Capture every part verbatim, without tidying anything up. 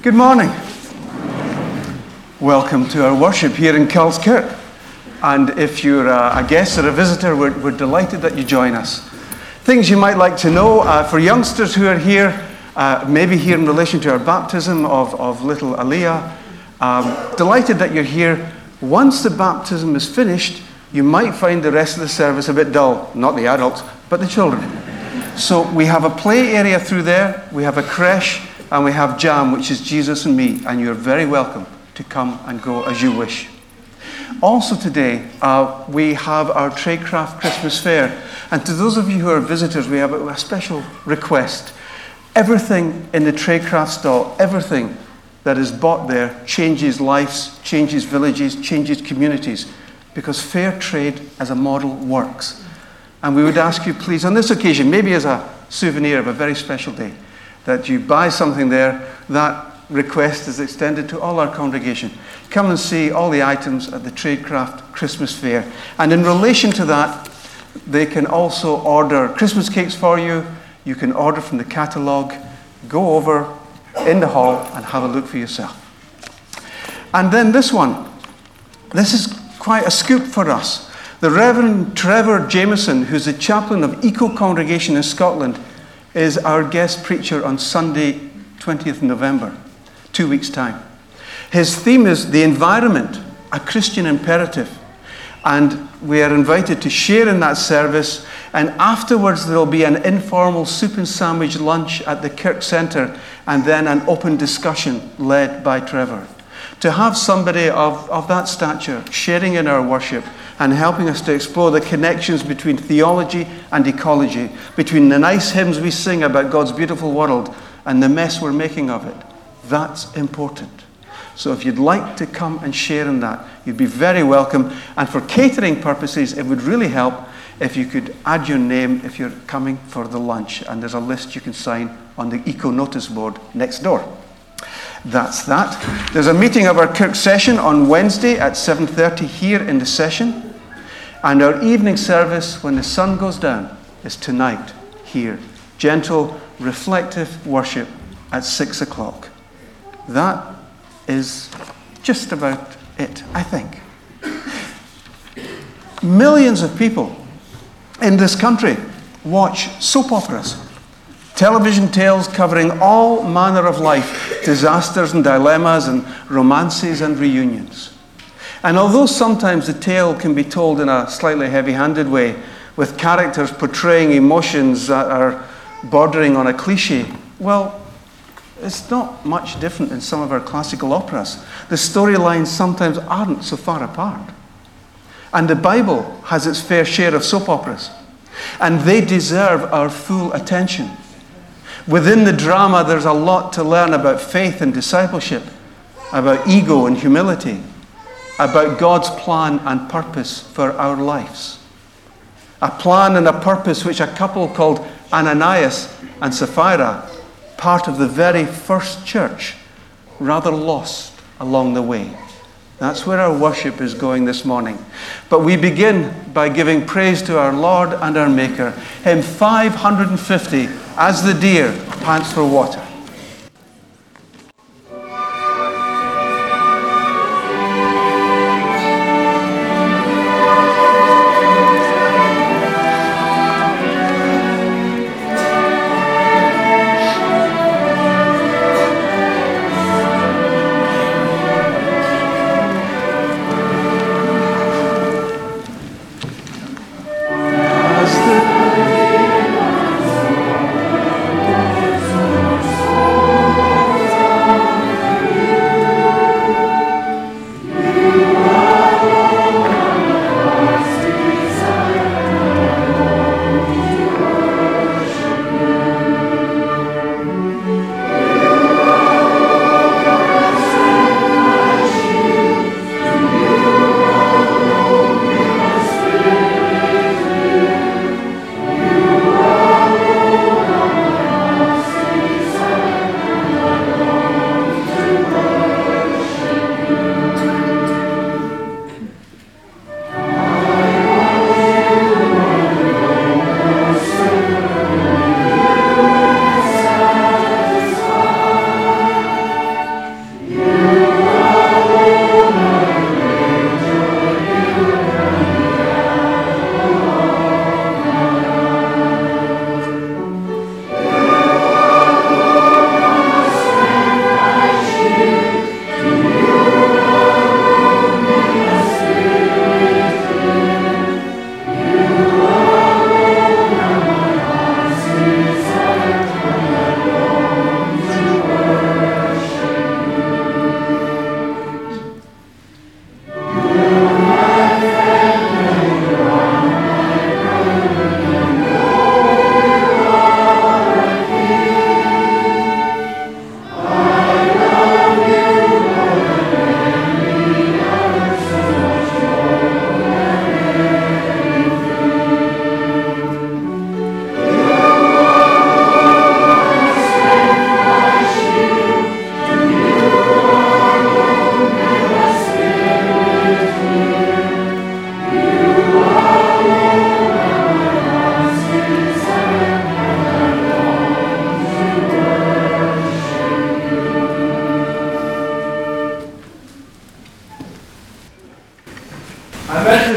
Good morning. Welcome to our worship here in Cults Kirk. And if you're a guest or a visitor, we're, we're delighted that you join us. Things you might like to know uh, for youngsters who are here, uh, maybe here in relation to our baptism of, of little Aliyah. Um, delighted that you're here. Once the baptism is finished, you might find the rest of the service a bit dull. Not the adults, but the children. So we have a play area through there, we have a creche, and we have Jam, which is Jesus and me, and you're very welcome to come and go as you wish. Also today, uh, we have our Tradecraft Christmas Fair, and to those of you who are visitors, we have a, a special request. Everything in the Tradecraft stall, everything that is bought there changes lives, changes villages, changes communities, because fair trade as a model works. And we would ask you, please, on this occasion, maybe as a souvenir of a very special day, that you buy something there. That request is extended to all our congregation. Come and see all the items at the Tradecraft Christmas Fair. And in relation to that, they can also order Christmas cakes for you. You can order from the catalogue. Go over in the hall and have a look for yourself. And then this one. This is quite a scoop for us. The Reverend Trevor Jameson, who's the chaplain of Eco Congregation in Scotland, is our guest preacher on Sunday, twentieth of November, two weeks' time. His theme is the environment, a Christian imperative. And we are invited to share in that service. And afterwards, there will be an informal soup and sandwich lunch at the Kirk Centre, and then an open discussion led by Trevor. To have somebody of, of that stature sharing in our worship and helping us to explore the connections between theology and ecology, between the nice hymns we sing about God's beautiful world and the mess we're making of it, that's important. So if you'd like to come and share in that, you'd be very welcome. And for catering purposes, it would really help if you could add your name if you're coming for the lunch. And there's a list you can sign on the Eco notice board next door. That's that. There's a meeting of our Kirk session on Wednesday at seven thirty here in the session. And our evening service, when the sun goes down, is tonight here. Gentle, reflective worship at six o'clock. That is just about it, I think. Millions of people in this country watch soap operas. Television tales covering all manner of life, disasters and dilemmas and romances and reunions. And although sometimes the tale can be told in a slightly heavy-handed way, with characters portraying emotions that are bordering on a cliche, well, it's not much different in some of our classical operas. The storylines sometimes aren't so far apart. And the Bible has its fair share of soap operas, and they deserve our full attention. Within the drama, there's a lot to learn about faith and discipleship, about ego and humility, about God's plan and purpose for our lives. A plan and a purpose which a couple called Ananias and Sapphira, part of the very first church, rather lost along the way. That's where our worship is going this morning. But we begin by giving praise to our Lord and our Maker. Hymn five hundred fifty, As the Deer Pants for Water. As the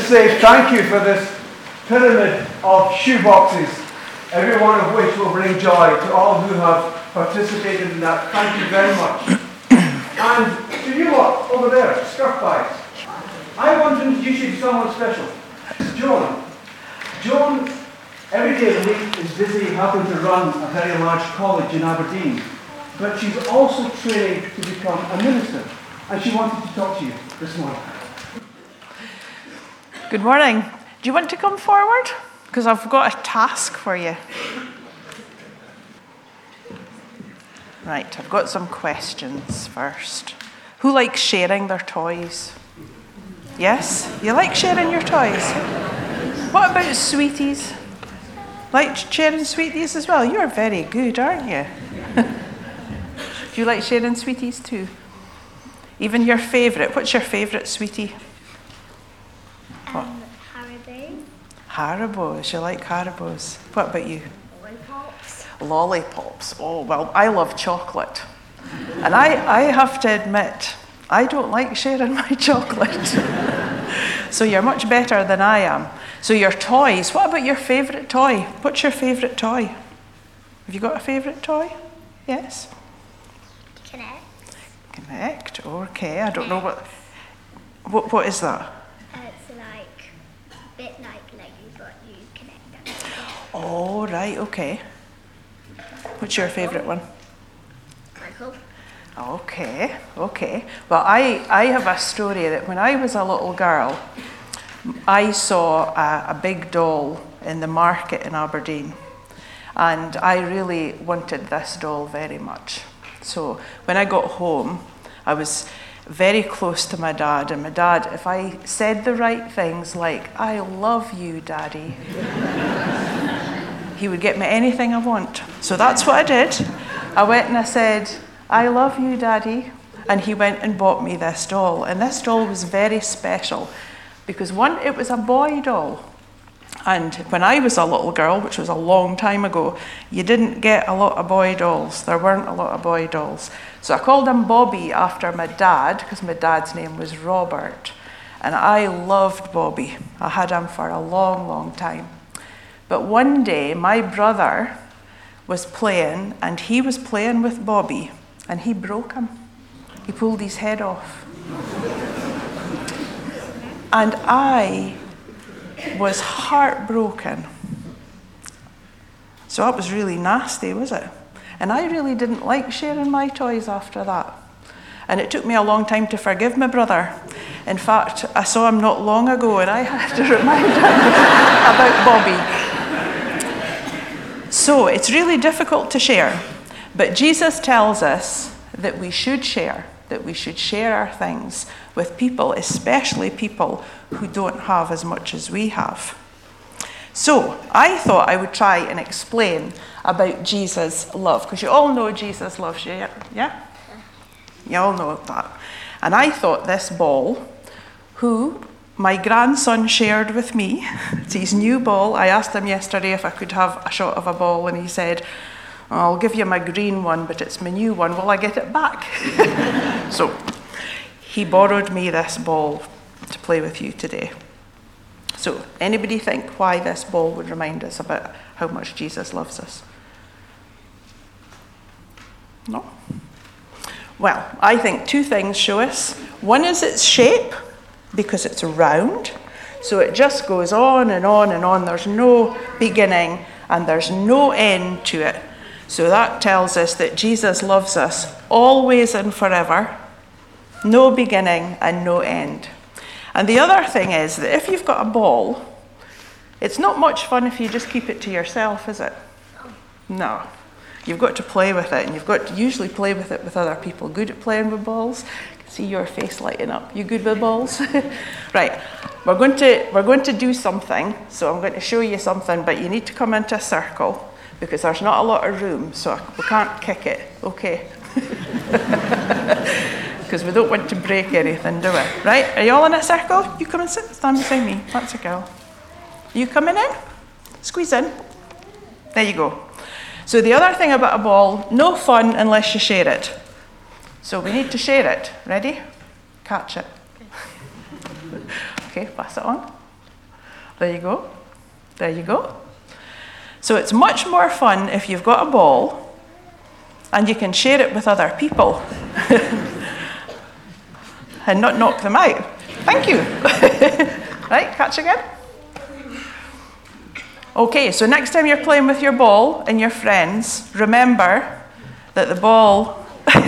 say thank you for this pyramid of shoe boxes, every one of which will bring joy to all who have participated in that. Thank you very much. And to you lot over there, scarf bags, I want to introduce you to someone special. This is Joan. Joan, every day of the week, is busy helping to run a very large college in Aberdeen. But she's also training to become a minister. And she wanted to talk to you this morning. Good morning. Do you want to come forward? Because I've got a task for you. Right, I've got some questions first. Who likes sharing their toys? Yes? You like sharing your toys? What about sweeties? Like sharing sweeties as well? You're very good, aren't you? Do you like sharing sweeties too? Even your favourite? What's your favourite sweetie? What? Um, Haribo. Haribos. You like Haribos. What about you? Lollipops. Lollipops. Oh, well, I love chocolate. And I, I have to admit, I don't like sharing my chocolate. So you're much better than I am. So your toys. What about your favourite toy? What's your favourite toy? Have you got a favourite toy? Yes? Connect. Connect. Okay. I don't know what... What, what is that? Uh, it's like a bit like Lego, but you connect them together. Oh, right. Okay. What's your favourite one? Michael. Okay, okay. Well, I, I have a story that when I was a little girl, I saw a, a big doll in the market in Aberdeen, and I really wanted this doll very much. So when I got home, I was very close to my dad, and my dad, if I said the right things like, "I love you, Daddy," he would get me anything I want. So that's what I did. I went and I said, "I love you, Daddy." And he went and bought me this doll. And this doll was very special because, one, it was a boy doll. And when I was a little girl, which was a long time ago, you didn't get a lot of boy dolls. There weren't a lot of boy dolls. So I called him Bobby after my dad, because my dad's name was Robert. And I loved Bobby. I had him for a long, long time. But one day, my brother was playing, and he was playing with Bobby, and he broke him. He pulled his head off. And I was heartbroken. So that was really nasty, was it? And I really didn't like sharing my toys after that. And it took me a long time to forgive my brother. In fact, I saw him not long ago, and I had to remind him about Bobby. So it's really difficult to share. But Jesus tells us that we should share, that we should share our things with people, especially people who don't have as much as we have. So I thought I would try and explain about Jesus' love, because you all know Jesus loves you, yeah? You all know that. And I thought this ball, who my grandson shared with me, it's his new ball. I asked him yesterday if I could have a shot of a ball, and he said, "I'll give you my green one, but it's my new one. Will I get it back?" So he borrowed me this ball to play with you today. So anybody think why this ball would remind us about how much Jesus loves us? No? Well, I think two things show us. One is its shape, because it's round. So it just goes on and on and on. There's no beginning and there's no end to it. So that tells us that Jesus loves us always and forever, no beginning and no end. And the other thing is that if you've got a ball, it's not much fun if you just keep it to yourself, is it? No. You've got to play with it, and you've got to usually play with it with other people. Good at playing with balls? I can see your face lighting up. You good with balls? Right. We're going to we're going to do something. So I'm going to show you something, but you need to come into a circle because there's not a lot of room, so we can't kick it. Okay. Because we don't want to break anything, do we? Right? Are you all in a circle? You come and sit, stand beside me. That's a girl. You coming in? Squeeze in. There you go. So the other thing about a ball, no fun unless you share it. So we need to share it. Ready? Catch it. Okay, pass it on. There you go. There you go. So it's much more fun if you've got a ball and you can share it with other people and not knock them out. Thank you. Right, catch again. Okay, so next time you're playing with your ball and your friends, remember that the ball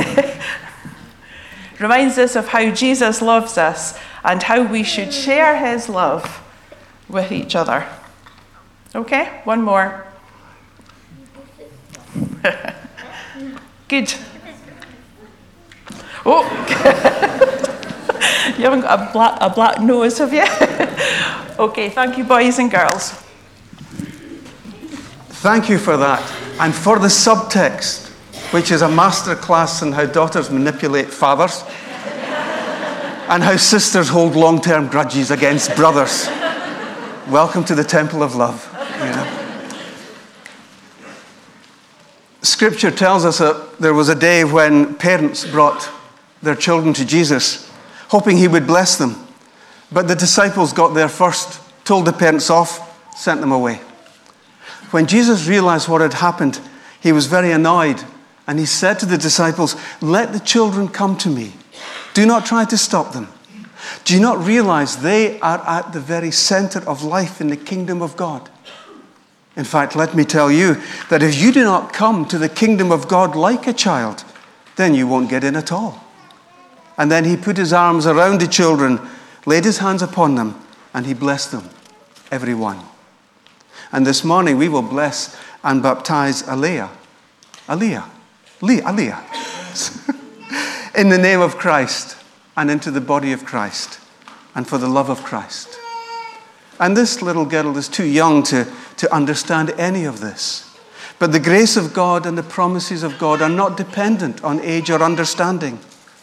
reminds us of how Jesus loves us and how we should share his love with each other. Okay, one more. Good. Oh, you haven't got a black, a black nose, have you? Okay, thank you, boys and girls. Thank you for that. And for the subtext, which is a master class in how daughters manipulate fathers and how sisters hold long-term grudges against brothers. Welcome to the temple of love. You know. Scripture tells us that there was a day when parents brought their children to Jesus, hoping he would bless them. But the disciples got there first, told the parents off, sent them away. When Jesus realized what had happened, he was very annoyed, and he said to the disciples, "Let the children come to me. Do not try to stop them. Do you not realize they are at the very center of life in the kingdom of God? In fact, let me tell you that if you do not come to the kingdom of God like a child, then you won't get in at all." And then he put his arms around the children, laid his hands upon them, and he blessed them, every one. And this morning we will bless and baptize Aliyah. Aliyah. Aliyah. In the name of Christ and into the body of Christ and for the love of Christ. And this little girl is too young to, to understand any of this. But the grace of God and the promises of God are not dependent on age or understanding.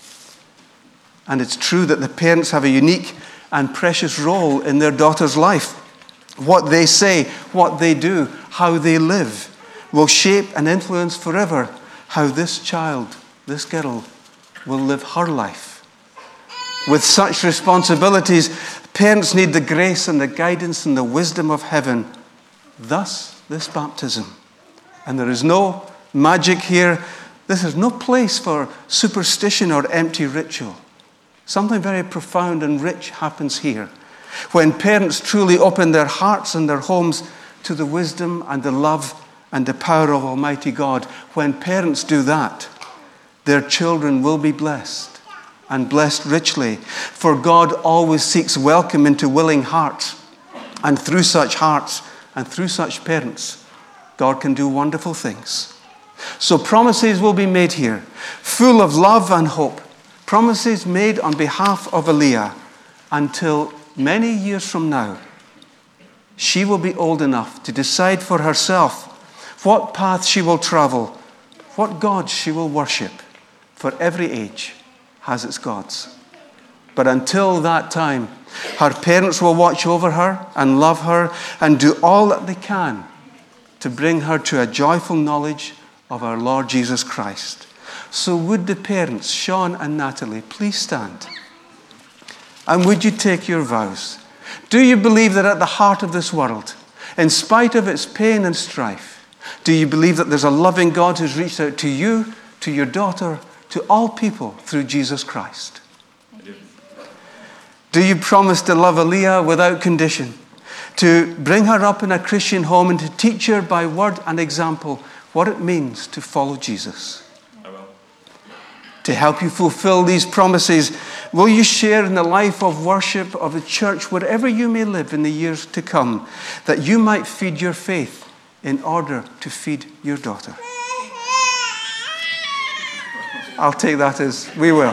And it's true that the parents have a unique and precious role in their daughter's life. What they say, what they do, how they live will shape and influence forever how this child, this girl, will live her life. With such responsibilities, parents need the grace and the guidance and the wisdom of heaven. Thus, this baptism. And there is no magic here. This is no place for superstition or empty ritual. Something very profound and rich happens here. When parents truly open their hearts and their homes to the wisdom and the love and the power of Almighty God, when parents do that, their children will be blessed and blessed richly. For God always seeks welcome into willing hearts. And through such hearts and through such parents, God can do wonderful things. So promises will be made here, full of love and hope. Promises made on behalf of Aliyah until many years from now, she will be old enough to decide for herself what path she will travel, what gods she will worship. For every age has its gods. But until that time, her parents will watch over her and love her and do all that they can to bring her to a joyful knowledge of our Lord Jesus Christ. So would the parents, Sean and Natalie, please stand. And would you take your vows? Do you believe that at the heart of this world, in spite of its pain and strife, do you believe that there's a loving God who's reached out to you, to your daughter, to all people through Jesus Christ? I do. Do you promise to love Aliyah without condition, to bring her up in a Christian home and to teach her by word and example what it means to follow Jesus? I will. To help you fulfill these promises, will you share in the life of worship of the church wherever you may live in the years to come, that you might feed your faith in order to feed your daughter? I'll take that as we will.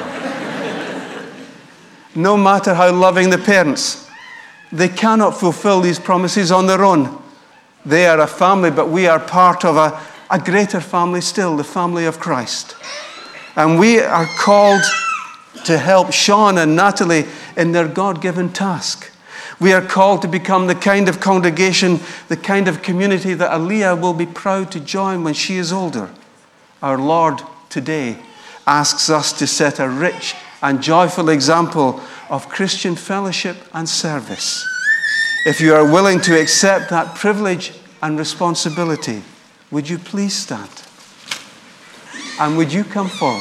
No matter how loving the parents, they cannot fulfill these promises on their own. They are a family, but we are part of a, a greater family still, the family of Christ. And we are called to help Sean and Natalie in their God-given task. We are called to become the kind of congregation, the kind of community that Aliyah will be proud to join when she is older. Our Lord today asks us to set a rich and joyful example of Christian fellowship and service. If you are willing to accept that privilege and responsibility, would you please stand? And would you come forward?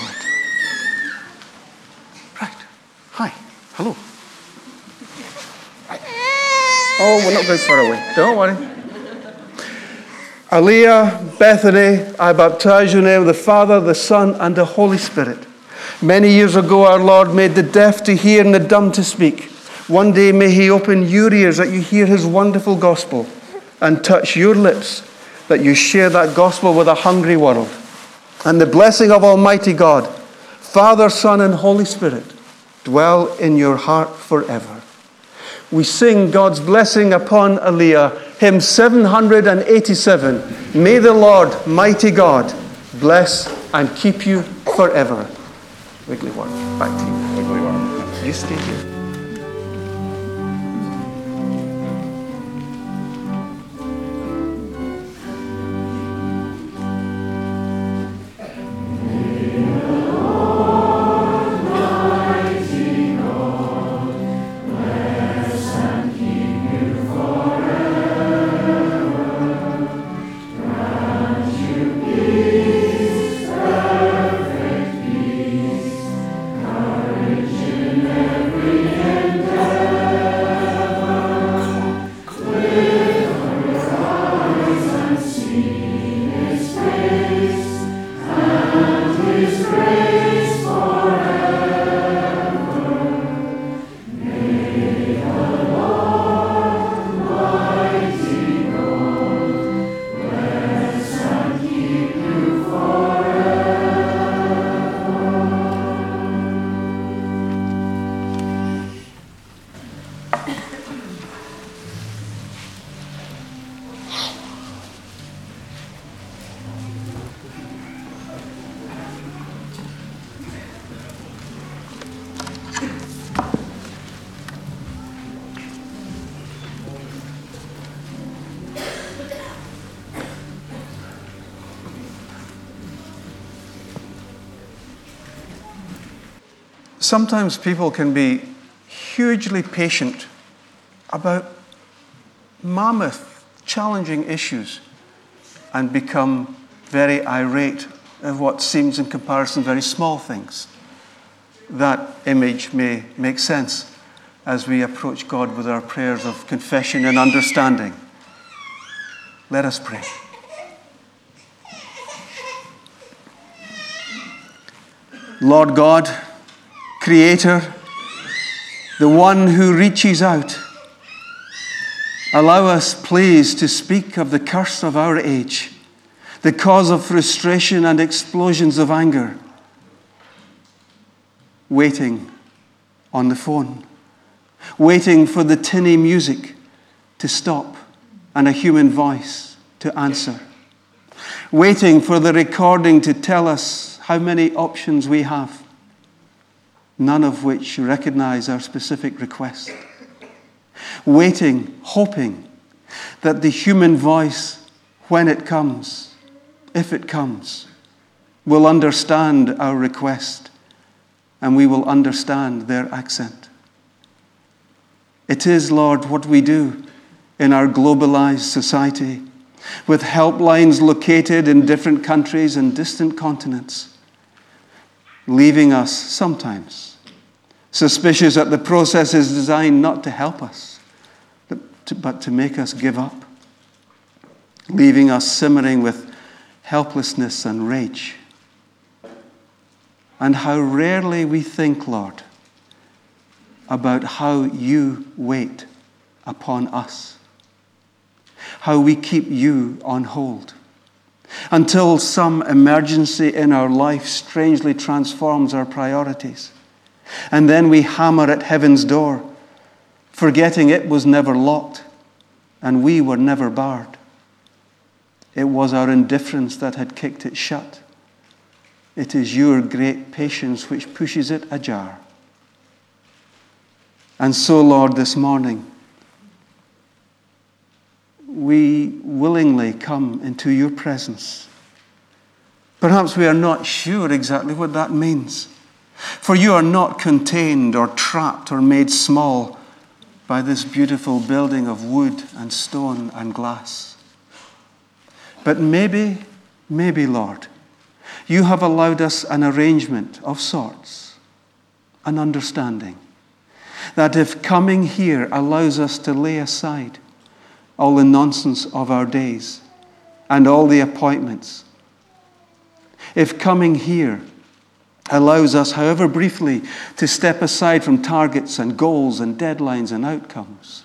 Right. Hi. Hello. Hi. Oh, we're not going far away. Don't worry. Aliyah, Bethany, I baptize you in the name of the Father, the Son, and the Holy Spirit. Many years ago, our Lord made the deaf to hear and the dumb to speak. One day may He open your ears that you hear His wonderful gospel and touch your lips that you share that gospel with a hungry world. And the blessing of Almighty God, Father, Son, and Holy Spirit dwell in your heart forever. We sing God's blessing upon Aliyah, hymn seven hundred eighty-seven. May the Lord, mighty God, bless and keep you forever. Wiggly Worm, back to you. Wiggly Worm, you stay here. Sometimes people can be hugely patient about mammoth, challenging issues and become very irate at what seems in comparison very small things. That image may make sense as we approach God with our prayers of confession and understanding. Let us pray. Lord God, Creator, the one who reaches out, allow us, please, to speak of the curse of our age, the cause of frustration and explosions of anger, waiting on the phone, waiting for the tinny music to stop and a human voice to answer, waiting for the recording to tell us how many options we have, none of which recognize our specific request. Waiting, hoping that the human voice, when it comes, if it comes, will understand our request and we will understand their accent. It is, Lord, what we do in our globalized society, with helplines located in different countries and distant continents, leaving us sometimes suspicious that the process is designed not to help us, but to, but to make us give up, leaving us simmering with helplessness and rage. And how rarely we think, Lord, about how you wait upon us, how we keep you on hold, until some emergency in our life strangely transforms our priorities. And then we hammer at heaven's door, forgetting it was never locked and we were never barred. It was our indifference that had kicked it shut. It is your great patience which pushes it ajar. And so, Lord, this morning, we willingly come into your presence. Perhaps we are not sure exactly what that means. For you are not contained or trapped or made small by this beautiful building of wood and stone and glass. But maybe, maybe, Lord, you have allowed us an arrangement of sorts, an understanding, that if coming here allows us to lay aside all the nonsense of our days and all the appointments, if coming here allows us, however briefly, to step aside from targets and goals and deadlines and outcomes,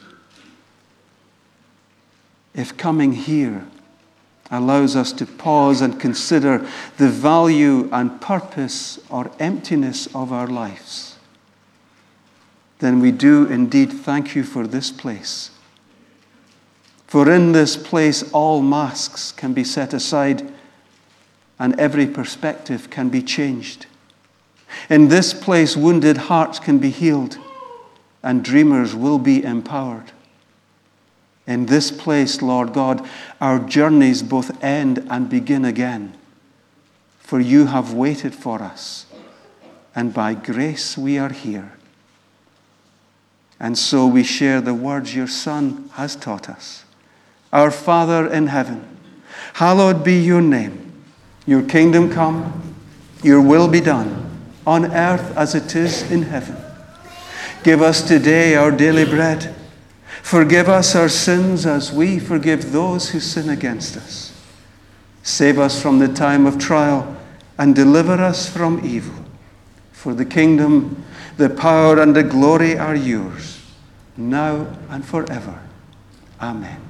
if coming here allows us to pause and consider the value and purpose or emptiness of our lives, then we do indeed thank you for this place. For in this place all masks can be set aside and every perspective can be changed. In this place wounded hearts can be healed and dreamers will be empowered. In this place, Lord God, our journeys both end and begin again. For you have waited for us, and by grace we are here. And so we share the words your Son has taught us. Our Father in heaven, hallowed be your name. Your kingdom come, your will be done, on earth as it is in heaven. Give us today our daily bread. Forgive us our sins as we forgive those who sin against us. Save us from the time of trial and deliver us from evil. For the kingdom, the power, and the glory are yours, now and forever. Amen.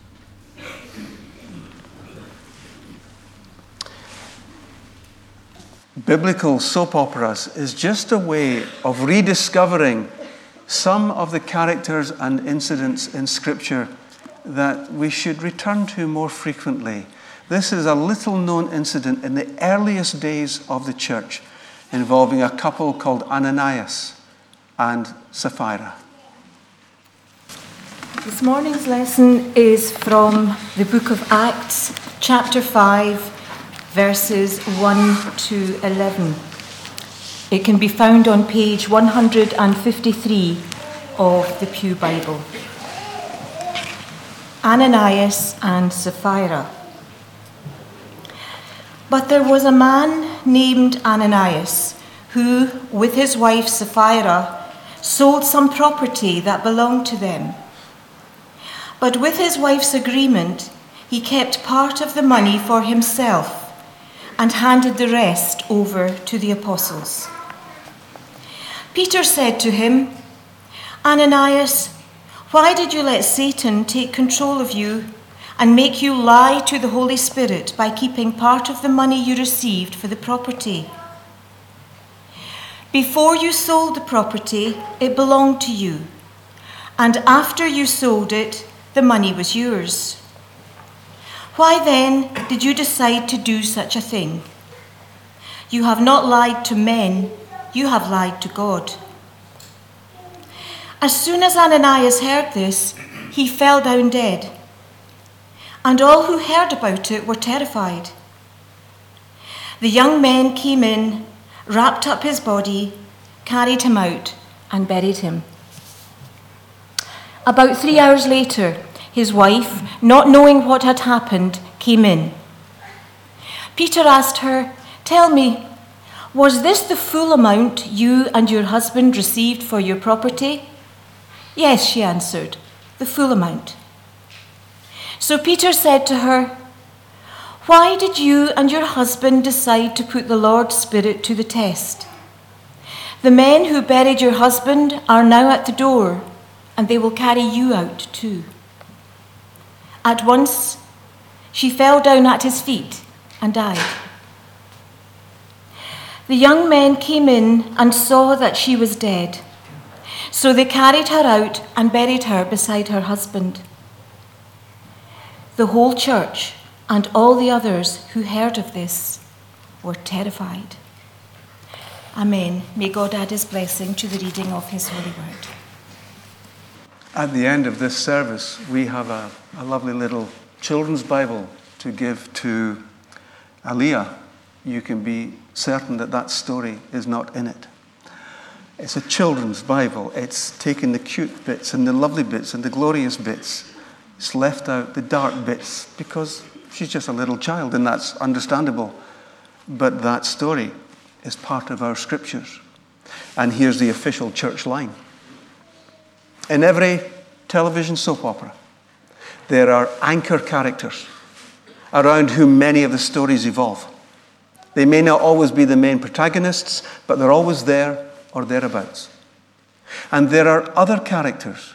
Biblical soap operas is just a way of rediscovering some of the characters and incidents in Scripture that we should return to more frequently. This is a little-known incident in the earliest days of the church involving a couple called Ananias and Sapphira. This morning's lesson is from the book of Acts, chapter five, verses one to eleven. It can be found on page one hundred fifty-three of the Pew Bible. Ananias and Sapphira. But there was a man named Ananias who, with his wife Sapphira, sold some property that belonged to them. But with his wife's agreement, he kept part of the money for himself and handed the rest over to the apostles. Peter said to him, Ananias, why did you let Satan take control of you and make you lie to the Holy Spirit by keeping part of the money you received for the property? Before you sold the property, it belonged to you, and after you sold it, the money was yours. Why then did you decide to do such a thing? You have not lied to men, you have lied to God. As soon as Ananias heard this, he fell down dead, and all who heard about it were terrified. The young men came in, wrapped up his body, carried him out, and buried him. About three hours later, his wife, not knowing what had happened, came in. Peter asked her, Tell me, was this the full amount you and your husband received for your property? Yes, she answered, the full amount. So Peter said to her, Why did you and your husband decide to put the Lord's Spirit to the test? The men who buried your husband are now at the door, and they will carry you out too. At once, she fell down at his feet and died. The young men came in and saw that she was dead. So they carried her out and buried her beside her husband. The whole church and all the others who heard of this were terrified. Amen. May God add his blessing to the reading of his holy word. At the end of this service, we have a, a lovely little children's Bible to give to Aliyah. You can be certain that that story is not in it. It's a children's Bible. It's taken the cute bits and the lovely bits and the glorious bits. It's left out the dark bits because she's just a little child, and that's understandable. But that story is part of our scriptures. And here's the official church line. In every television soap opera, there are anchor characters around whom many of the stories evolve. They may not always be the main protagonists, but they're always there or thereabouts. And there are other characters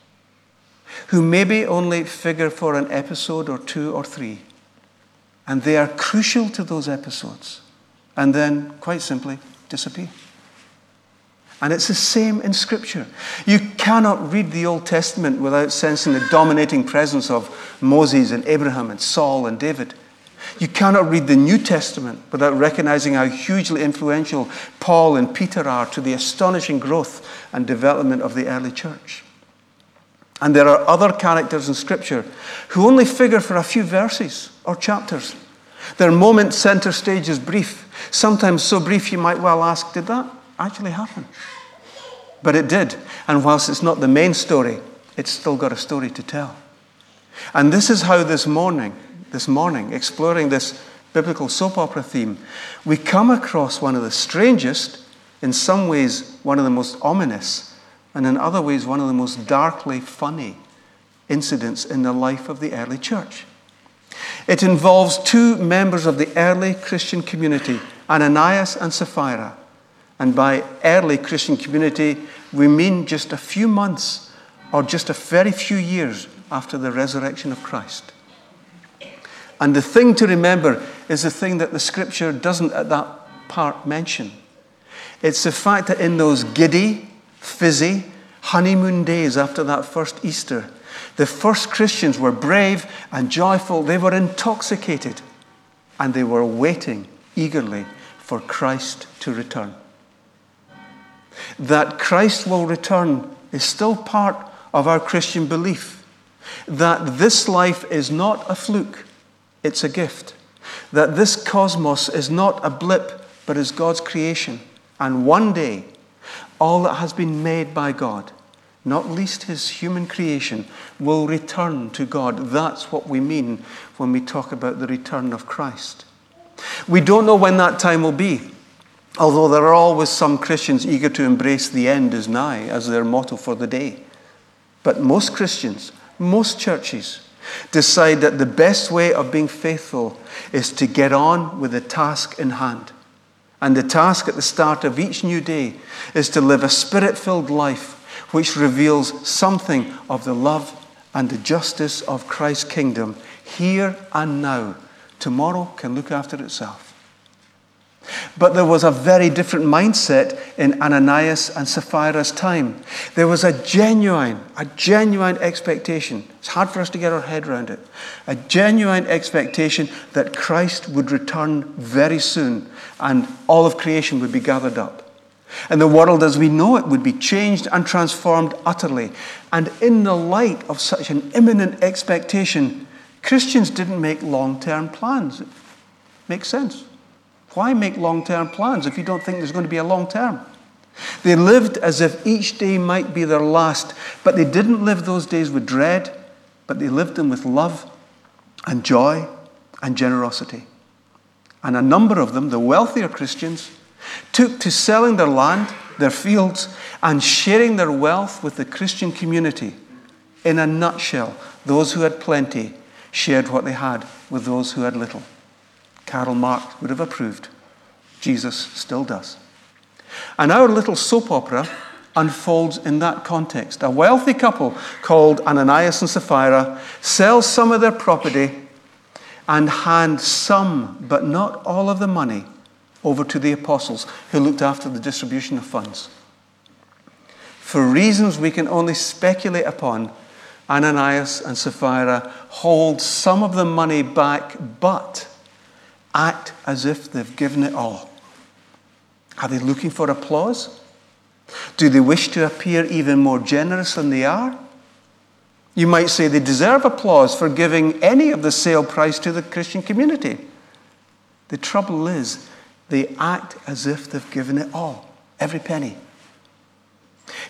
who maybe only figure for an episode or two or three, and they are crucial to those episodes, and then, quite simply, disappear. And it's the same in Scripture. You cannot read the Old Testament without sensing the dominating presence of Moses and Abraham and Saul and David. You cannot read the New Testament without recognizing how hugely influential Paul and Peter are to the astonishing growth and development of the early church. And there are other characters in Scripture who only figure for a few verses or chapters. Their moment center stage is brief, sometimes so brief you might well ask, did that actually happen? But it did. And whilst it's not the main story, it's still got a story to tell. And this is how this morning, this morning, exploring this biblical soap opera theme, we come across one of the strangest, in some ways one of the most ominous, and in other ways one of the most darkly funny incidents in the life of the early church. It involves two members of the early Christian community, Ananias and Sapphira. And by early Christian community, we mean just a few months or just a very few years after the resurrection of Christ. And the thing to remember is the thing that the Scripture doesn't at that part mention. It's the fact that in those giddy, fizzy, honeymoon days after that first Easter, the first Christians were brave and joyful. They were intoxicated, and they were waiting eagerly for Christ to return. That Christ will return is still part of our Christian belief. That this life is not a fluke, it's a gift. That this cosmos is not a blip, but is God's creation. And one day, all that has been made by God, not least his human creation, will return to God. That's what we mean when we talk about the return of Christ. We don't know when that time will be, although there are always some Christians eager to embrace the end is nigh as their motto for the day. But most Christians, most churches, decide that the best way of being faithful is to get on with the task in hand. And the task at the start of each new day is to live a spirit-filled life which reveals something of the love and the justice of Christ's kingdom here and now. Tomorrow can look after itself. But there was a very different mindset in Ananias and Sapphira's time. There was a genuine, a genuine expectation. It's hard for us to get our head around it. A genuine expectation that Christ would return very soon and all of creation would be gathered up. And the world as we know it would be changed and transformed utterly. And in the light of such an imminent expectation, Christians didn't make long-term plans. It makes sense. Why make long-term plans if you don't think there's going to be a long term? They lived as if each day might be their last, but they didn't live those days with dread, but they lived them with love and joy and generosity. And a number of them, the wealthier Christians, took to selling their land, their fields, and sharing their wealth with the Christian community. In a nutshell, those who had plenty shared what they had with those who had little. Karl Marx would have approved. Jesus still does. And our little soap opera unfolds in that context. A wealthy couple called Ananias and Sapphira sell some of their property and hand some, but not all of the money, over to the apostles who looked after the distribution of funds. For reasons we can only speculate upon, Ananias and Sapphira hold some of the money back, but act as if they've given it all. Are they looking for applause? Do they wish to appear even more generous than they are? You might say they deserve applause for giving any of the sale price to the Christian community. The trouble is, they act as if they've given it all, every penny.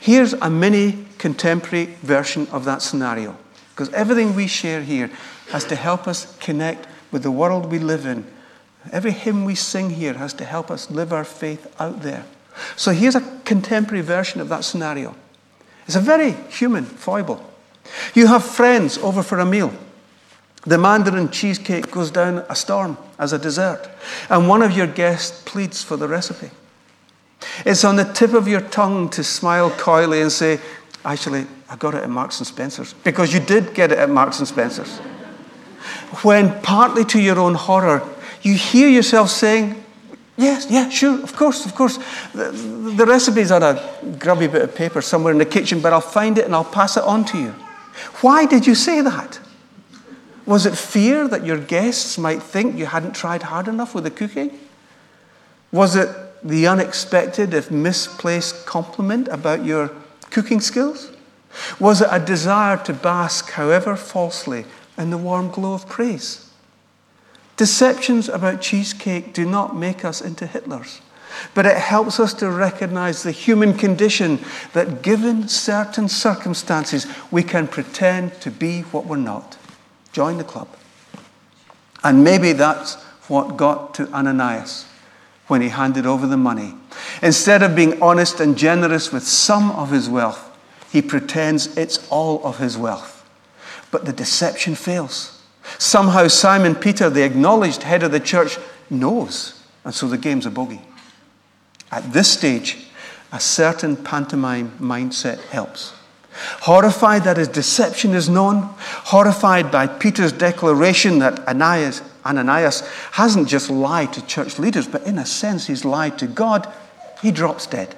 Here's a mini contemporary version of that scenario, because everything we share here has to help us connect with the world we live in. Every hymn we sing here has to help us live our faith out there. So here's a contemporary version of that scenario. It's a very human foible. You have friends over for a meal. The Mandarin cheesecake goes down a storm as a dessert, and one of your guests pleads for the recipe. It's on the tip of your tongue to smile coyly and say, actually, I got it at Marks and Spencer's, because you did get it at Marks and Spencer's. When, partly to your own horror, you hear yourself saying, yes, yeah, sure, of course, of course. The, the recipe's on a grubby bit of paper somewhere in the kitchen, but I'll find it and I'll pass it on to you. Why did you say that? Was it fear that your guests might think you hadn't tried hard enough with the cooking? Was it the unexpected, if misplaced, compliment about your cooking skills? Was it a desire to bask, however falsely, in the warm glow of praise? Deceptions about cheesecake do not make us into Hitlers, but it helps us to recognize the human condition that given certain circumstances, we can pretend to be what we're not. Join the club. And maybe that's what got to Ananias when he handed over the money. Instead of being honest and generous with some of his wealth, he pretends it's all of his wealth. But the deception fails. Somehow Simon Peter, the acknowledged head of the church, knows. And so the game's a bogey. At this stage, a certain pantomime mindset helps. Horrified that his deception is known, horrified by Peter's declaration that Ananias, Ananias hasn't just lied to church leaders, but in a sense he's lied to God, he drops dead.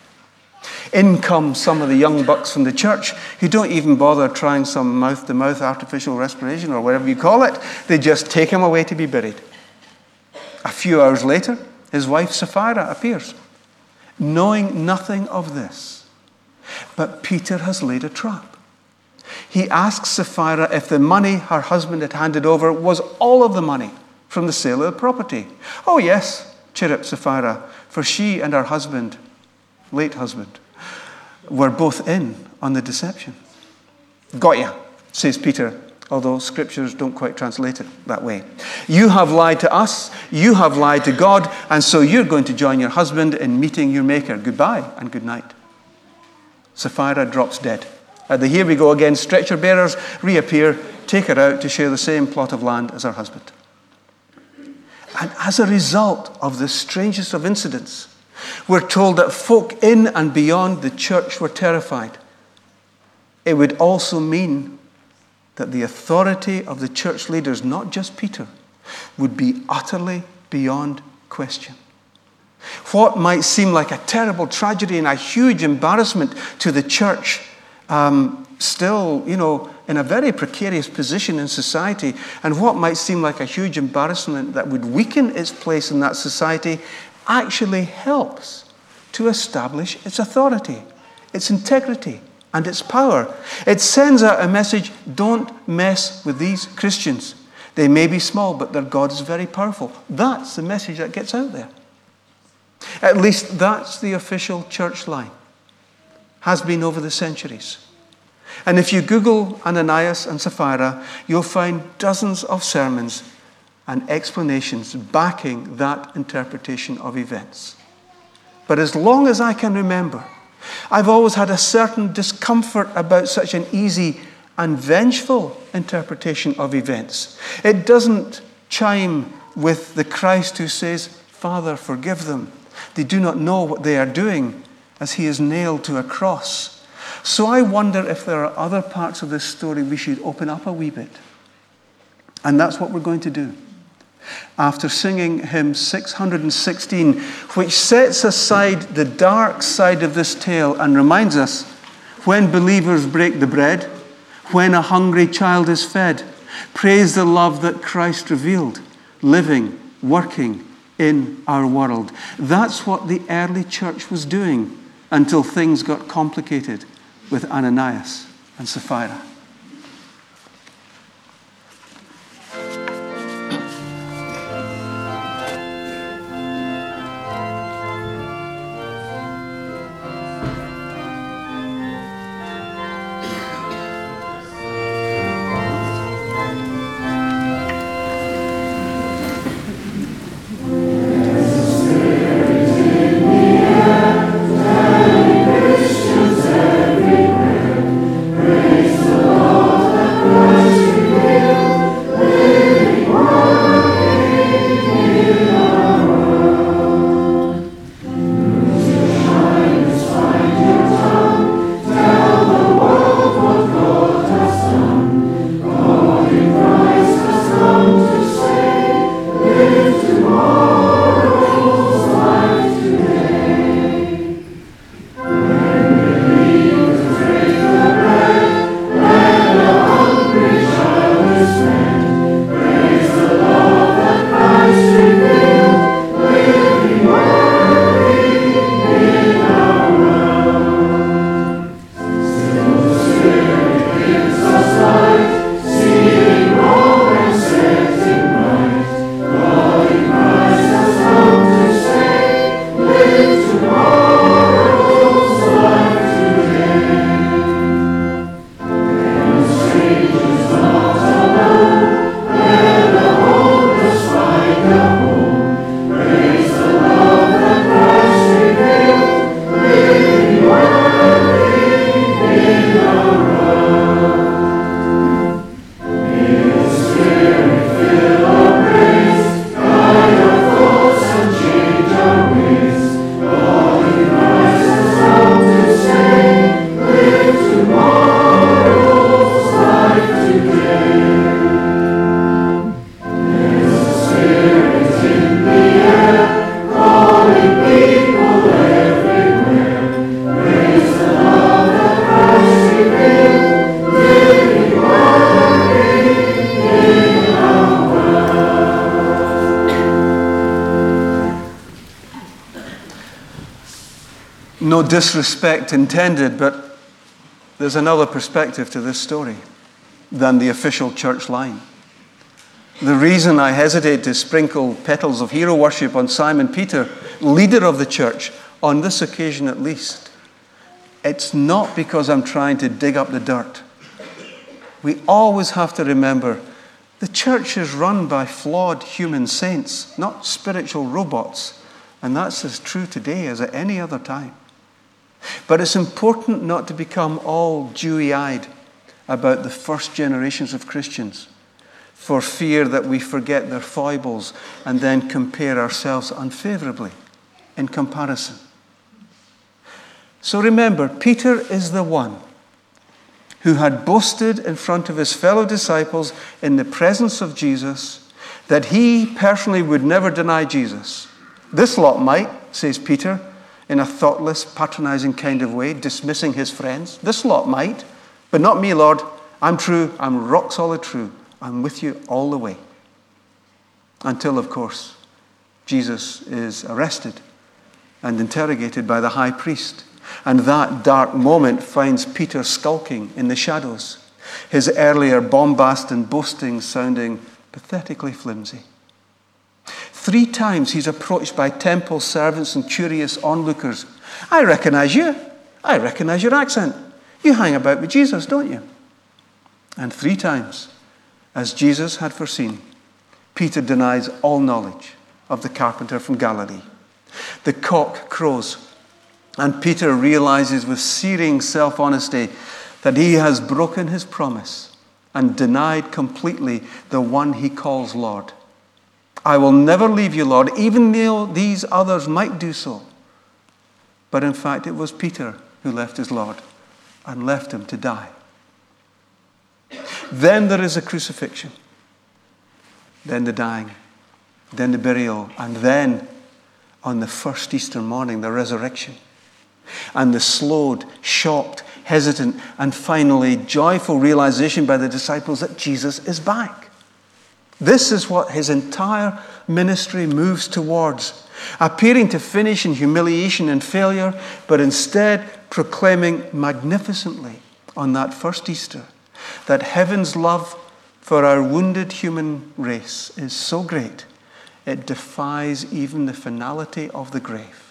In come some of the young bucks from the church who don't even bother trying some mouth-to-mouth artificial respiration or whatever you call it. They just take him away to be buried. A few hours later, his wife Sapphira appears, knowing nothing of this. But Peter has laid a trap. He asks Sapphira if the money her husband had handed over was all of the money from the sale of the property. Oh yes, chirruped Sapphira, for she and her husband, late husband, were both in on the deception. Got ya, says Peter, although scriptures don't quite translate it that way. You have lied to us, you have lied to God, and so you're going to join your husband in meeting your maker. Goodbye and good night. Sapphira drops dead. At the here we go again, stretcher bearers reappear, take her out to share the same plot of land as her husband. And as a result of this strangest of incidents, we're told that folk in and beyond the church were terrified. It would also mean that the authority of the church leaders, not just Peter, would be utterly beyond question. What might seem like a terrible tragedy and a huge embarrassment to the church, um, still, you know, in a very precarious position in society, and what might seem like a huge embarrassment that would weaken its place in that society, actually helps to establish its authority, its integrity, and its power. It sends out a message: don't mess with these Christians. They may be small, but their God is very powerful. That's the message that gets out there. At least that's the official church line. Has been over the centuries. And if you Google Ananias and Sapphira, you'll find dozens of sermons and explanations backing that interpretation of events. But as long as I can remember, I've always had a certain discomfort about such an easy and vengeful interpretation of events. It doesn't chime with the Christ who says, Father, forgive them. They do not know what they are doing, as he is nailed to a cross. So I wonder if there are other parts of this story we should open up a wee bit. And that's what we're going to do. After singing hymn six hundred sixteen, which sets aside the dark side of this tale and reminds us, when believers break the bread, when a hungry child is fed, praise the love that Christ revealed, living, working in our world. That's what the early church was doing until things got complicated with Ananias and Sapphira. No disrespect intended, but there's another perspective to this story than the official church line. The reason I hesitate to sprinkle petals of hero worship on Simon Peter, leader of the church, on this occasion at least, it's not because I'm trying to dig up the dirt. We always have to remember the church is run by flawed human saints, not spiritual robots. And that's as true today as at any other time. But it's important not to become all dewy-eyed about the first generations of Christians for fear that we forget their foibles and then compare ourselves unfavorably in comparison. So remember, Peter is the one who had boasted in front of his fellow disciples in the presence of Jesus that he personally would never deny Jesus. This lot might, says Peter, in a thoughtless, patronizing kind of way, dismissing his friends. This lot might, but not me, Lord. I'm true. I'm rock solid true. I'm with you all the way. Until, of course, Jesus is arrested and interrogated by the high priest. And that dark moment finds Peter skulking in the shadows, his earlier bombast and boasting sounding pathetically flimsy. Three times he's approached by temple servants and curious onlookers. I recognize you. I recognize your accent. You hang about with Jesus, don't you? And three times, as Jesus had foreseen, Peter denies all knowledge of the carpenter from Galilee. The cock crows, and Peter realizes with searing self-honesty that he has broken his promise and denied completely the one he calls Lord. I will never leave you, Lord, even though these others might do so. But in fact, it was Peter who left his Lord and left him to die. Then there is a crucifixion, then the dying, then the burial, and then on the first Easter morning, the resurrection. And the slowed, shocked, hesitant, and finally joyful realization by the disciples that Jesus is back. This is what his entire ministry moves towards, appearing to finish in humiliation and failure, but instead proclaiming magnificently on that first Easter that heaven's love for our wounded human race is so great, it defies even the finality of the grave.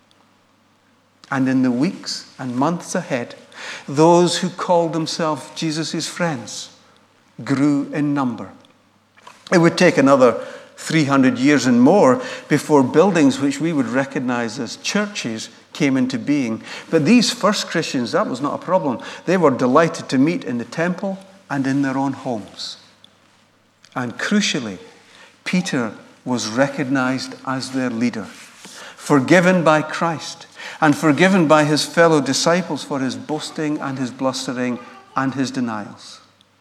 And in the weeks and months ahead, those who called themselves Jesus' friends grew in number. It would take another three hundred years and more before buildings which we would recognize as churches came into being. But these first Christians, that was not a problem. They were delighted to meet in the temple and in their own homes. And crucially, Peter was recognized as their leader, forgiven by Christ, and forgiven by his fellow disciples for his boasting and his blustering and his denials.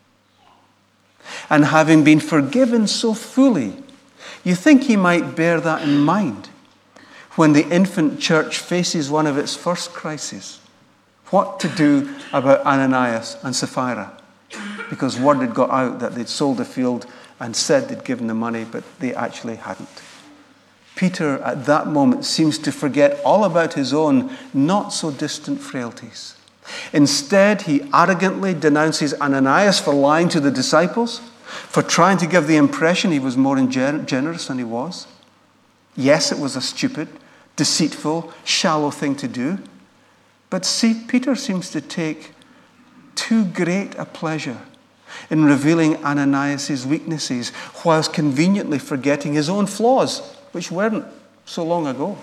And having been forgiven so fully, you think he might bear that in mind when the infant church faces one of its first crises. What to do about Ananias and Sapphira? Because word had got out that they'd sold the field and said they'd given the money, but they actually hadn't. Peter, at that moment, seems to forget all about his own not-so-distant frailties. Instead, he arrogantly denounces Ananias for lying to the disciples, for trying to give the impression he was more generous than he was. Yes, it was a stupid, deceitful, shallow thing to do. But see, Peter seems to take too great a pleasure in revealing Ananias' weaknesses, whilst conveniently forgetting his own flaws, which weren't so long ago.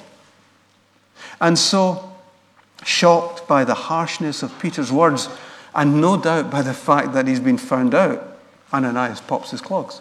And so, shocked by the harshness of Peter's words, and no doubt by the fact that he's been found out, Ananias pops his clogs.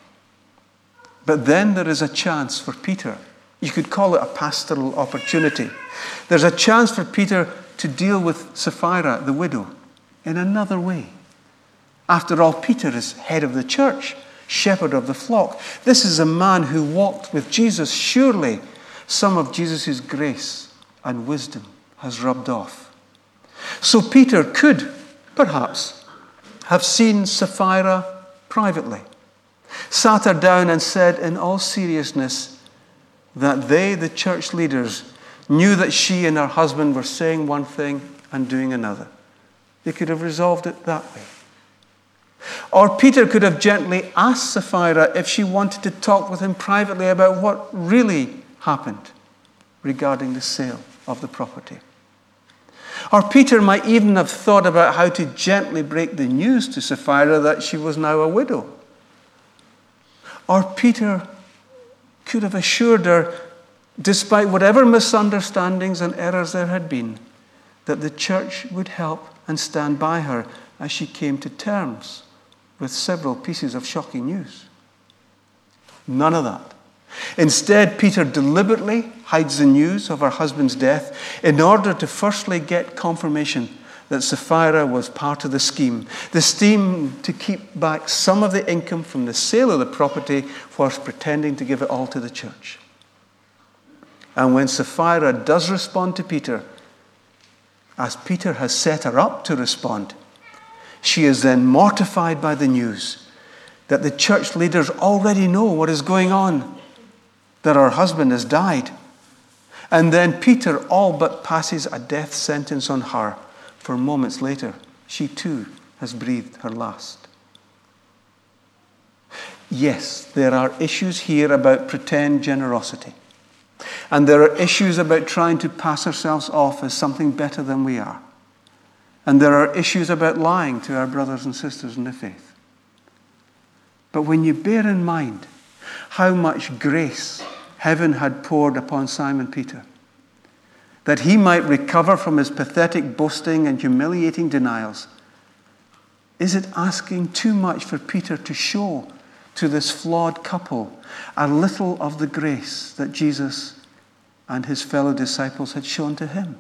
But then there is a chance for Peter. You could call it a pastoral opportunity. There's a chance for Peter to deal with Sapphira, the widow, in another way. After all, Peter is head of the church, shepherd of the flock. This is a man who walked with Jesus. Surely some of Jesus' grace and wisdom has rubbed off. So Peter could, perhaps, have seen Sapphira privately, sat her down and said in all seriousness that they, the church leaders, knew that she and her husband were saying one thing and doing another. They could have resolved it that way. Or Peter could have gently asked Sapphira if she wanted to talk with him privately about what really happened regarding the sale of the property. Or Peter might even have thought about how to gently break the news to Sapphira that she was now a widow. Or Peter could have assured her, despite whatever misunderstandings and errors there had been, that the church would help and stand by her as she came to terms with several pieces of shocking news. None of that. Instead, Peter deliberately hides the news of her husband's death in order to firstly get confirmation that Sapphira was part of the scheme, the scheme to keep back some of the income from the sale of the property whilst pretending to give it all to the church. And when Sapphira does respond to Peter, as Peter has set her up to respond, she is then mortified by the news that the church leaders already know what is going on, that her husband has died. And then Peter all but passes a death sentence on her, for moments later, she too has breathed her last. Yes, there are issues here about pretend generosity. And there are issues about trying to pass ourselves off as something better than we are. And there are issues about lying to our brothers and sisters in the faith. But when you bear in mind how much grace heaven had poured upon Simon Peter, that he might recover from his pathetic boasting and humiliating denials, is it asking too much for Peter to show to this flawed couple a little of the grace that Jesus and his fellow disciples had shown to him?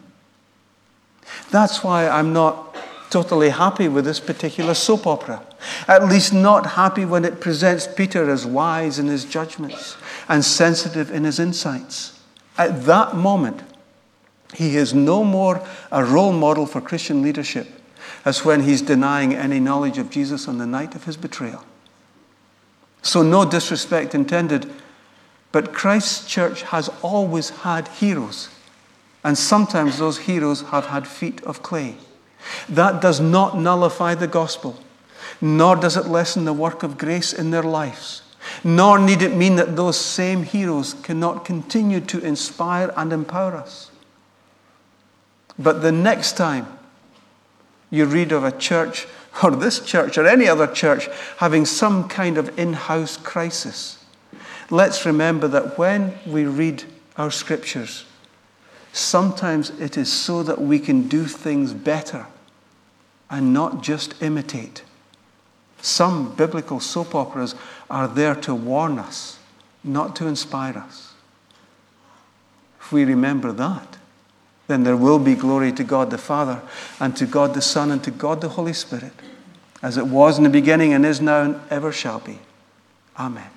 That's why I'm not totally happy with this particular soap opera. At least not happy when it presents Peter as wise in his judgments and sensitive in his insights. At that moment, he is no more a role model for Christian leadership as when he's denying any knowledge of Jesus on the night of his betrayal. So no disrespect intended, but Christ's church has always had heroes, and sometimes those heroes have had feet of clay. That does not nullify the gospel, nor does it lessen the work of grace in their lives, nor need it mean that those same heroes cannot continue to inspire and empower us. But the next time you read of a church, or this church, or any other church, having some kind of in-house crisis, let's remember that when we read our scriptures, sometimes it is so that we can do things better and not just imitate. Some biblical soap operas are there to warn us, not to inspire us. If we remember that, then there will be glory to God the Father, and to God the Son, and to God the Holy Spirit, as it was in the beginning and is now and ever shall be. Amen.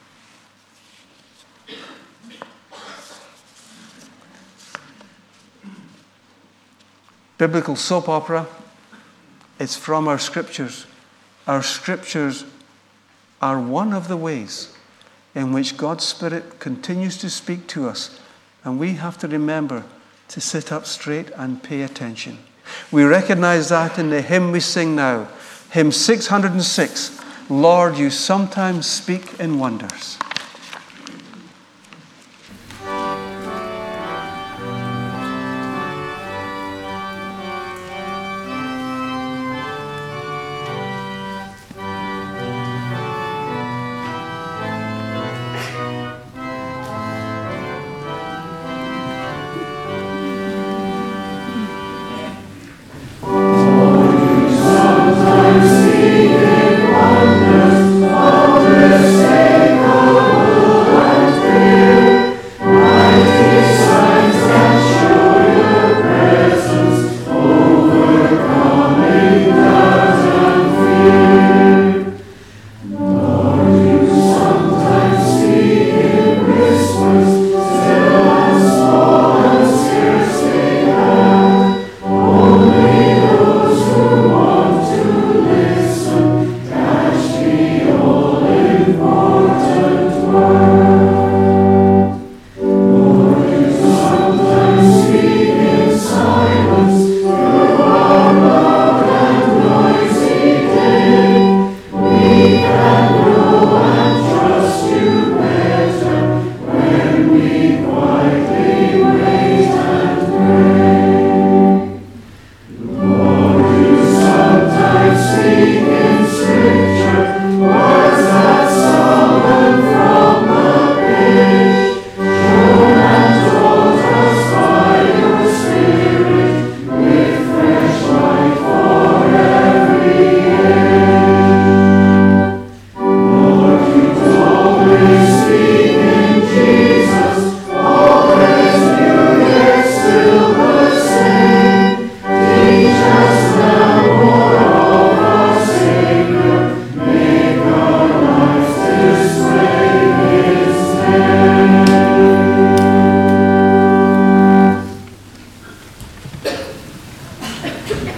Biblical soap opera, it's from our scriptures. Our scriptures are one of the ways in which God's Spirit continues to speak to us, and we have to remember to sit up straight and pay attention. We recognize that in the hymn we sing now, hymn six hundred six, Lord, you sometimes speak in wonders. Sometimes speak in wonders of the sacred.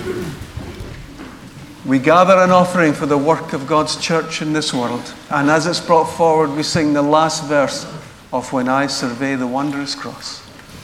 We gather an offering for the work of God's church in this world, and as it's brought forward, we sing the last verse of When I Survey the Wondrous Cross.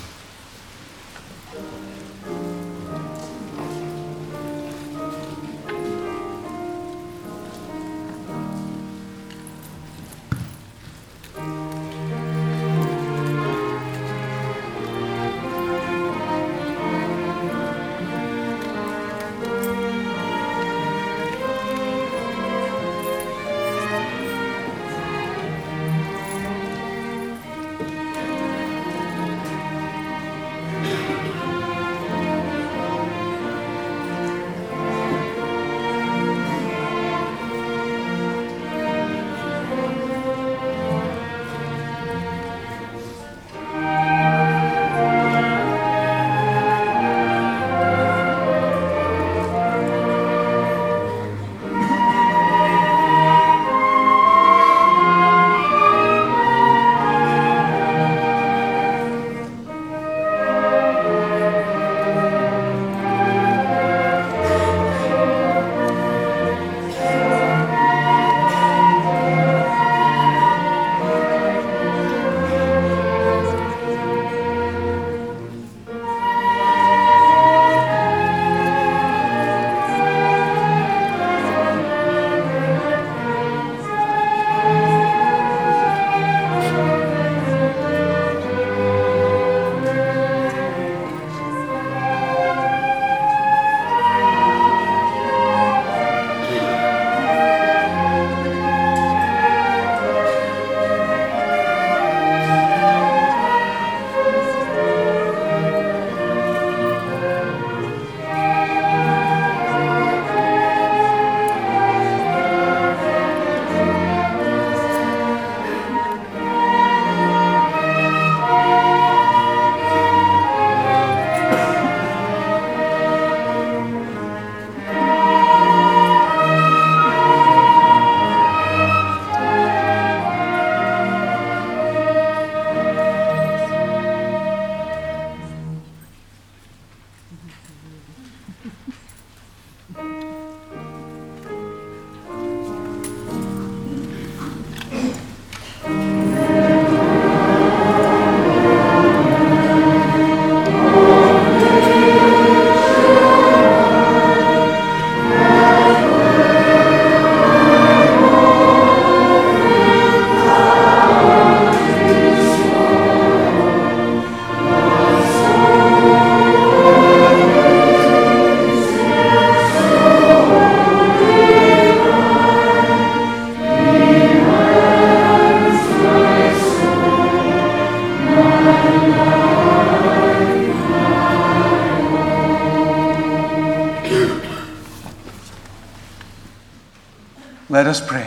Let us pray.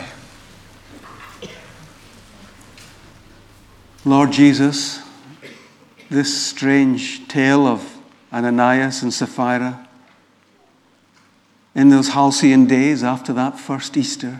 Lord Jesus, this strange tale of Ananias and Sapphira in those halcyon days after that first Easter,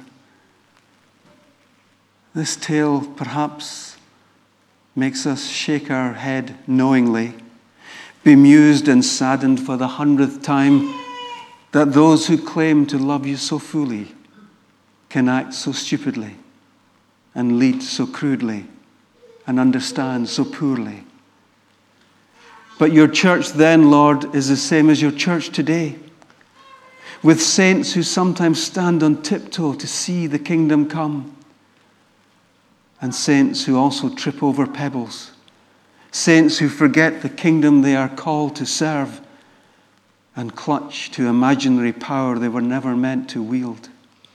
this tale perhaps makes us shake our head knowingly, bemused and saddened for the hundredth time that those who claim to love you so fully can act so stupidly and lead so crudely and understand so poorly. But your church then, Lord, is the same as your church today, with saints who sometimes stand on tiptoe to see the kingdom come, and saints who also trip over pebbles, saints who forget the kingdom they are called to serve and clutch to imaginary power they were never meant to wield.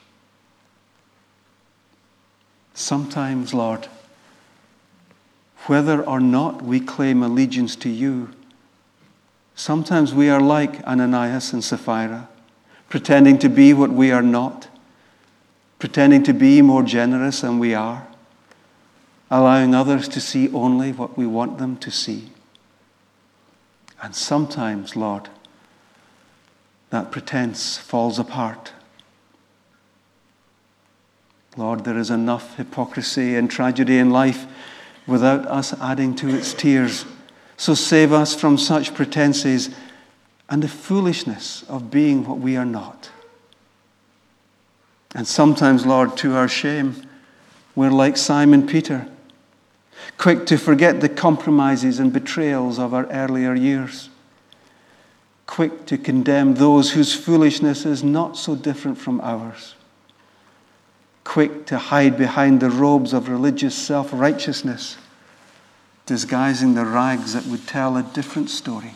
Sometimes, Lord, whether or not we claim allegiance to you, sometimes we are like Ananias and Sapphira, pretending to be what we are not, pretending to be more generous than we are, allowing others to see only what we want them to see. And sometimes, Lord, that pretense falls apart. Lord, there is enough hypocrisy and tragedy in life without us adding to its tears. So save us from such pretenses and the foolishness of being what we are not. And sometimes, Lord, to our shame, we're like Simon Peter, quick to forget the compromises and betrayals of our earlier years, quick to condemn those whose foolishness is not so different from ours, quick to hide behind the robes of religious self-righteousness, disguising the rags that would tell a different story.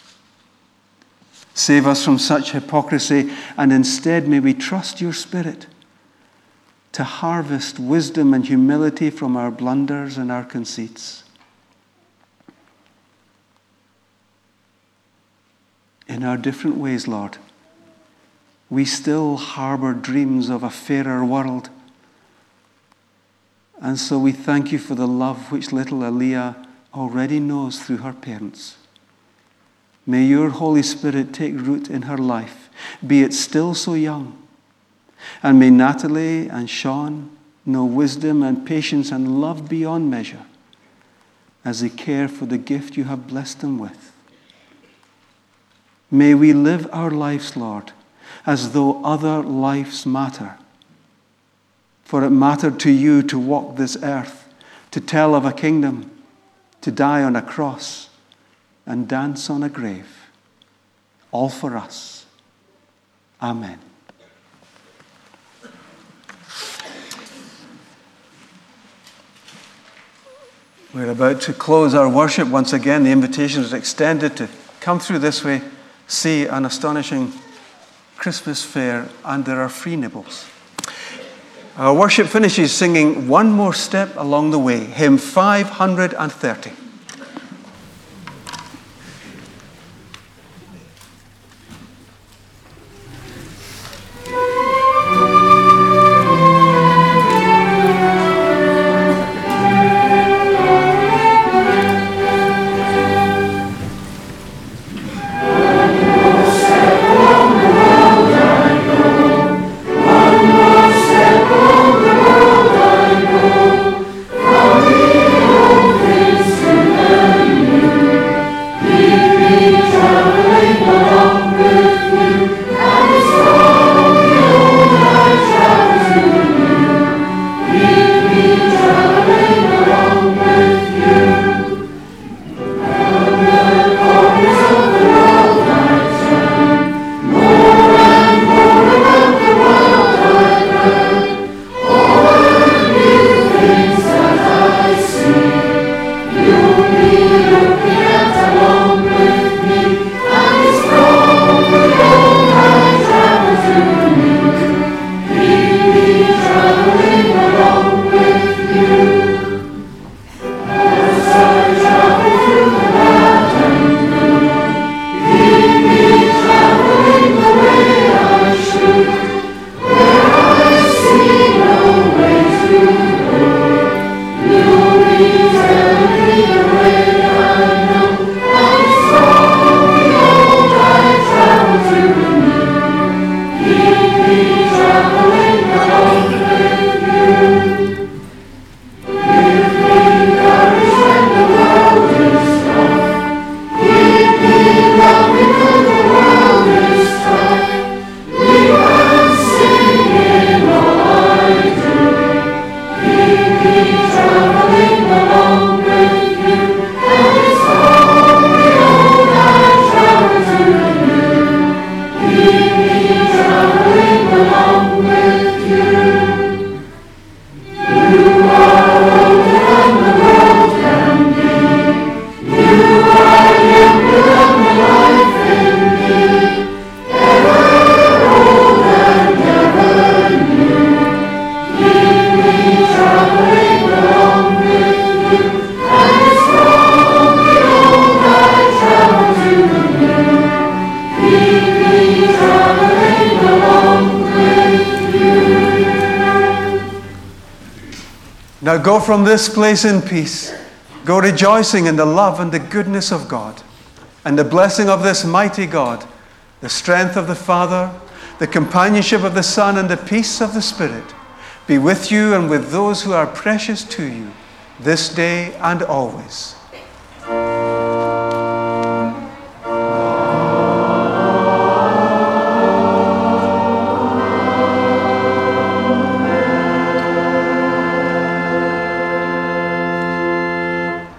Save us from such hypocrisy, and instead may we trust your Spirit to harvest wisdom and humility from our blunders and our conceits. In our different ways, Lord, we still harbor dreams of a fairer world. And so we thank you for the love which little Aliyah already knows through her parents. May your Holy Spirit take root in her life, be it still so young. And may Natalie and Sean know wisdom and patience and love beyond measure as they care for the gift you have blessed them with. May we live our lives, Lord, as though other lives matter. For it mattered to you to walk this earth, to tell of a kingdom, to die on a cross, and dance on a grave. All for us. Amen. We're about to close our worship once again. The invitation is extended to come through this way, see an astonishing Christmas fair, and there are free nibbles. Our worship finishes singing One More Step Along the Way, hymn five hundred thirty. Now go from this place in peace. Go rejoicing in the love and the goodness of God, and the blessing of this mighty God, the strength of the Father, the companionship of the Son, and the peace of the Spirit be with you and with those who are precious to you this day and always.